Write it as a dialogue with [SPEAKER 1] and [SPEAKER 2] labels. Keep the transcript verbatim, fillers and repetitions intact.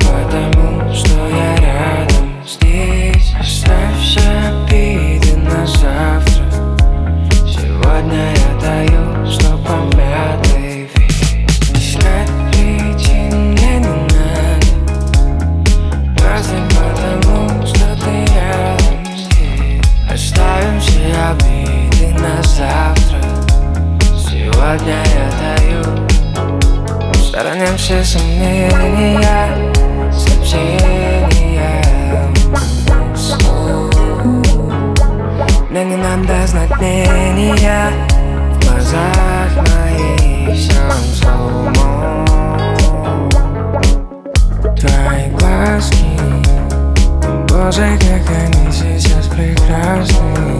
[SPEAKER 1] потому что я рядом здесь. Оставь все обиды на завтра. Сегодня я даю сто помятый вид. Искать причин мне не надо. Просто потому что ты рядом здесь. Оставим все обиды на завтра. Сегодня я даю. Стороним все сомнения, сообщения, слов. Мне не надо знать мнения. В глазах моих все слоумо. Твои глазки, боже, как они сейчас прекрасны.